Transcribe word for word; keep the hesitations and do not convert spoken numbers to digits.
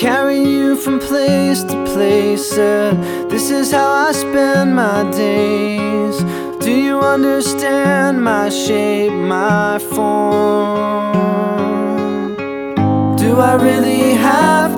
carry you from place to place. Said, this is how I spend my days. Do you understand my shape, my form? Do I really have